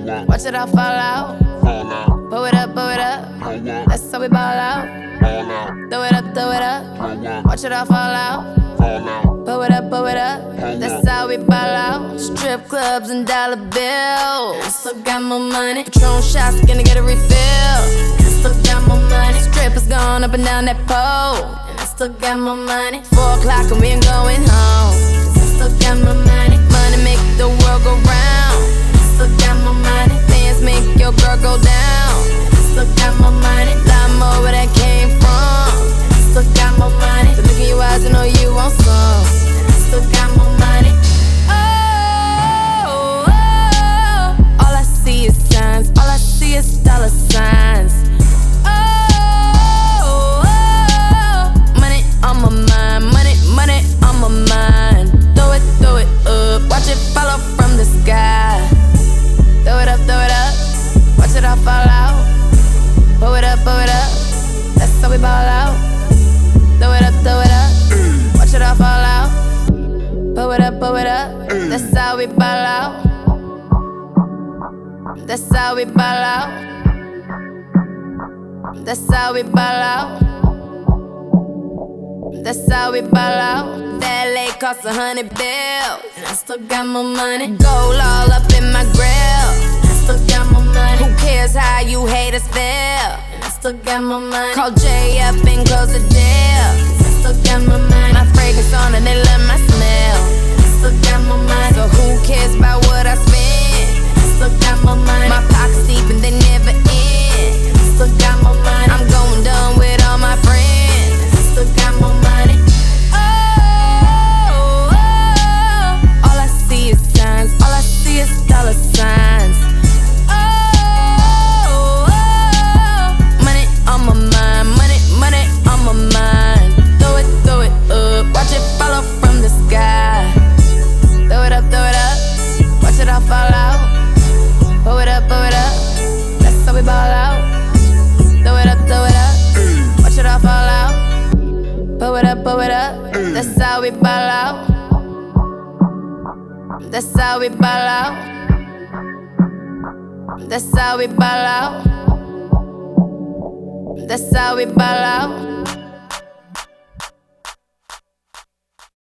Watch it all fall out. Pull it up, that's how we ball out. Throw it up, watch it all fall out. Pull it up, that's how we ball out. Strip clubs and dollar bills. Still got more money. Patron shots, gonna get a refill. Still got more money. Strippers going up and down that pole. And I still got more money. 4 o'clock and we ain't going home. Cause I still got more money. Money make the world go round. I still got more money. Dance make your girl go down. I still got more money. Lot more where that came from. I still got more money. The look in your eyes, I know you want some. I still got more money. Oh, all I see is signs. All I see is dollar signs. Money on my mind. Money on my mind. Throw it up. Watch it follow from the sky. Throw it up. Watch it all fall out. Pull it up. That's how we ball out. Throw it up. Watch it all fall out. Pull it up. That's how we ball out. That's how we ball out. That's how we ball out. That's how we ball out. That lake cost 100 bills. And I still got more money. Gold all up in my grill. And I still got more money. Who cares how you haters feel? And I still got more money. Call Jay up and close the deal. Cause I still got more money. My fragrance on and they love my smell. And I still got more money. So who cares about what I spend? And I still got more money. My pockets deep and they never end. And I still got more money. I'm going dumb with all my friends. And I still got more money. All I see is signs. All I see is dollar signs. Money on my mind. Money on my mind. Throw it up. Watch it follow from the sky. Throw it up. Watch it all fall out. Pull it up. That's how we ball out. Throw it up. Watch it all fall out. Pull it up. That's how we ball out. That's how we ball out. That's how we ball out. That's how we ball out.